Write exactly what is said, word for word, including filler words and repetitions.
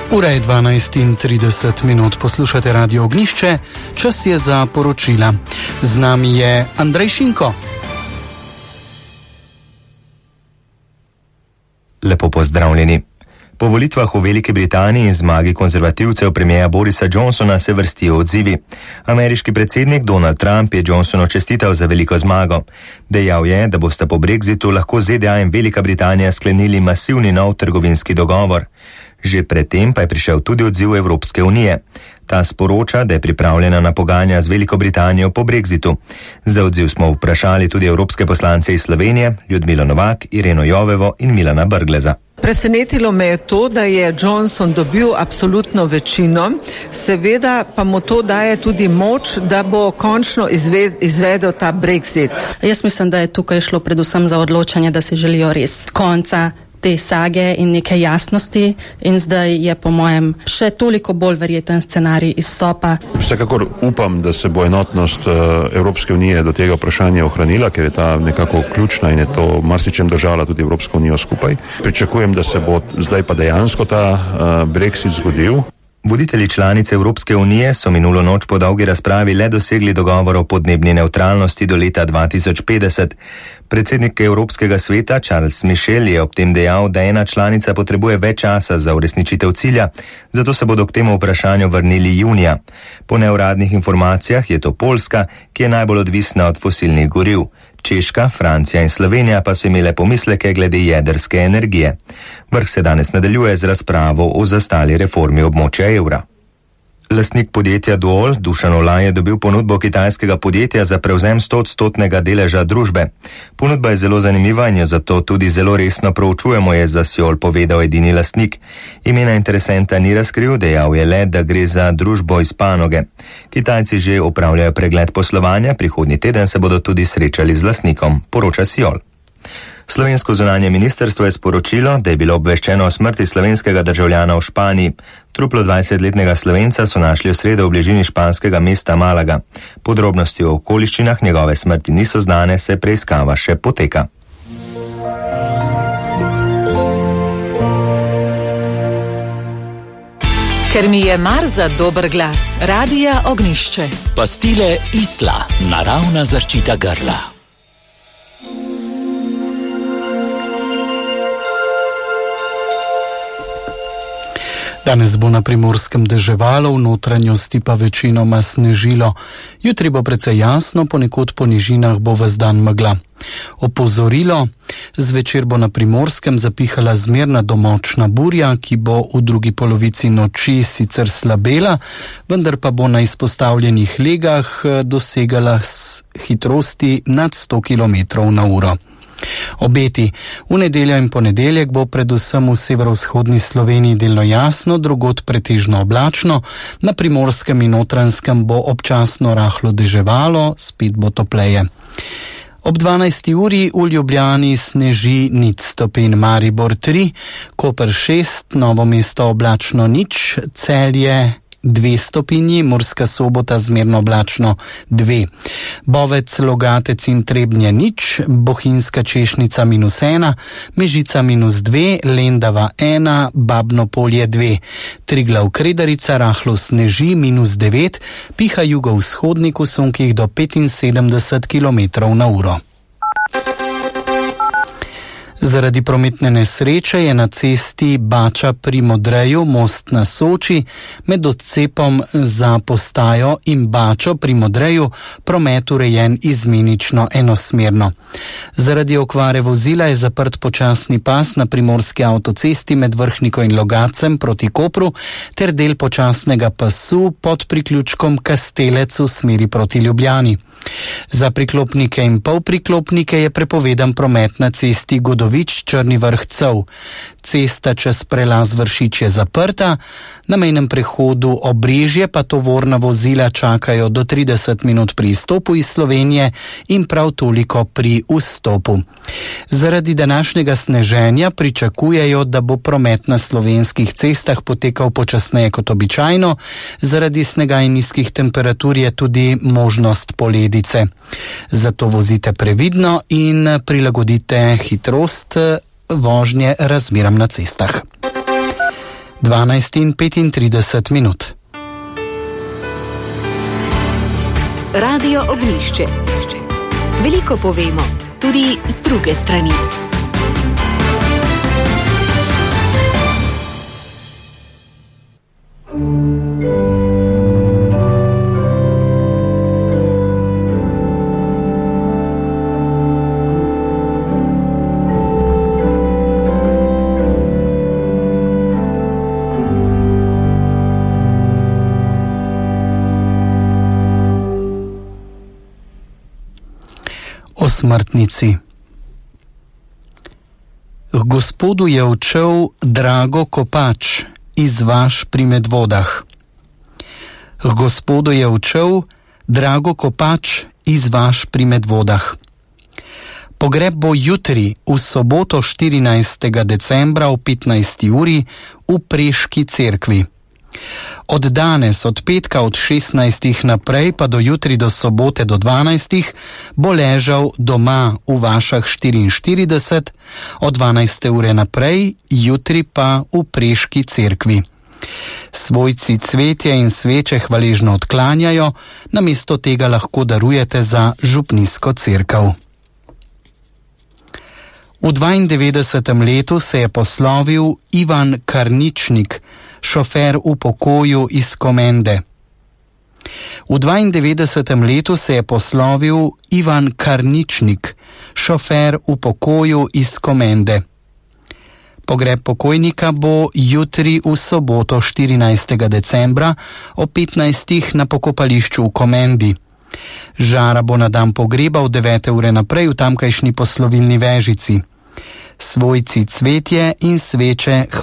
Ura je dvanajst in trideset minut, poslušate Radio Ognjišče, čas je za poročila. Z nami je Andrej Šinko. Lepo pozdravljeni. Po volitvah v Veliki Britaniji in zmagi konzervativcev premierja Borisa Johnsona se vrstijo odzivi. Ameriški predsednik Donald Trump je Johnsonu čestital za veliko zmago. Dejal je, da bosta po Brexitu lahko Z D A in Velika Britanija sklenili masivni nov trgovinski dogovor. Že predtem pa je prišel tudi odziv Evropske unije. Ta sporoča, da je pripravljena na pogajanja z Veliko Britanijo po Brexitu. Za odziv smo vprašali tudi evropske poslance iz Slovenije, Ljudmilo Novak, Ireno Jovevo in Milana Brgleza. Presenetilo me je to, da je Johnson dobil absolutno večino, seveda pa mu to daje tudi moč, da bo končno izved, izvedel ta Brexit. Jaz mislim, da je tukaj šlo predvsem za odločanje, da si želijo res konca te sage in neke jasnosti, in zdaj je po mojem še toliko bolj verjeten scenarij izstopa. Vsekakor upam, da se bo enotnost Evropske unije do tega vprašanja ohranila, ker je ta nekako ključna in je to marsičem držala tudi Evropsko unijo skupaj. Pričakujem, da se bo zdaj pa dejansko ta Brexit zgodil. Voditelji članice Evropske unije so minulo noč po dolgi razpravi le dosegli dogovor o podnebni nevtralnosti do leta dva tisoč petdeset. Predsednik Evropskega sveta Charles Michel je ob tem dejal, da ena članica potrebuje več časa za uresničitev cilja, zato se bodo k temu vprašanju vrnili junija. Po neuradnih informacijah je to Poljska, ki je najbolj odvisna od fosilnih goriv. Češka, Francija in Slovenija pa so imele pomisleke glede jedrske energije. Vrh se danes nadaljuje z razpravo o zastali reformi območja evra. Lastnik podjetja Duol, Dušan Olaj, je dobil ponudbo kitajskega podjetja za prevzem stoodstotnega deleža družbe. Ponudba je zelo zanimiva in jo zato tudi zelo resno proučujemo, je za Siol povedal edini lastnik. Imena interesenta ni razkril, dejal je le, da gre za družbo iz panoge. Kitajci že opravljajo pregled poslovanja, prihodnji teden se bodo tudi srečali z lastnikom, poroča Siol. Slovensko zunanje ministrstvo je sporočilo, da je bilo obveščeno o smrti slovenskega državljana v Španiji. Truplo dvajsetletnega Slovenca so našli v sredo v bližini španskega mesta Malaga. Podrobnosti o okoliščinah njegove smrti niso znane, se preiskava še poteka. Ker mi je mar za dober glas, Radija Ognjišče. Pastile Isla, naravna zaščita grla. Danes bo na Primorskem deževalo, v notranjosti pa večinoma snežilo. Jutri bo precej jasno, ponekod po nižinah bo ves dan megla. Opozorilo: zvečer bo na Primorskem zapihala zmerna do močna burja, ki bo v drugi polovici noči sicer slabela, vendar pa bo na izpostavljenih legah dosegala hitrosti nad sto kilometrov na uro. Obeti: v nedeljo in ponedeljek bo predvsem v severovzhodni Sloveniji delno jasno, drugod pretežno oblačno, na Primorskem in Notranjskem bo občasno rahlo deževalo, spet bo topleje. Ob dvanajsti uri v Ljubljani sneži nič stopinj, Maribor tri, Koper šest, Novo mesto oblačno nič, Celje dve stopinji, Murska Sobota zmerno oblačno dve. Bovec, Logatec in Trebnje nič, Bohinjska Češnica minus ena, Mežica minus dve, Lendava ena, Babno Polje dve. Triglav Kredarica rahlo sneži minus devet, piha jugovzhodnik v sunkih do petinsedemdeset kilometrov na uro. Zaradi prometne nesreče je na cesti Bača pri Modreju most na Soči med odcepom za postajo in Bačo pri Modreju promet urejen izmenično enosmerno. Zaradi okvare vozila je zaprt počasni pas na primorski avtocesti med Vrhniko in Logacem proti Kopru ter del počasnega pasu pod priključkom Kastelec v smeri proti Ljubljani. Za priklopnike in polpriklopnike je prepovedan promet na cesti Godovič Črni vrh Cov. Cesta čez prelaz Vršič je zaprta, na mejnem prehodu Obrežje pa tovorna vozila čakajo do trideset minut pri izstopu iz Slovenije in prav toliko pri vstopu. Zaradi današnjega sneženja pričakujejo, da bo promet na slovenskih cestah potekal počasneje kot običajno, zaradi snega in nizkih temperatur je tudi možnost poledice. Zato vozite previdno in prilagodite hitrost vožnje razmeram na cestah. dvanajst in petintrideset minut. Radio Ognjišče. Veliko povemo, tudi z druge strani. Smrtnici. K Gospodu je odšel Drago Kopač iz vaš pri Medvodah. K Gospodu je odšel Drago Kopač iz vaš pri Medvodah. Pogreb bo jutri, v soboto štirinajstega decembra ob petnajsti uri v Preški cerkvi. Od danes, od petka od šestnajstih naprej pa do jutri do sobote do dvanajstih bo ležal doma v Vašah štiriinštirideset, od dvanajste ure naprej, jutri pa v Preški cerkvi. Svojci cvetje in sveče hvaležno odklanjajo, namesto tega lahko darujete za župnijsko cerkev. V dvaindevetdesetem letu se je poslovil Ivan Karničnik, šofer v pokoju iz Komende. V dvaindevetdesetem letu se je poslovil Ivan Karničnik, šofer v pokoju iz Komende. Pogreb pokojnika bo jutri v soboto štirinajstega decembra ob petnajstih na pokopališču v Komendi. Žara bo na dan pogreba od devete ure naprej v tamkajšnji poslovilni vežici. Svojci cvetje in sveče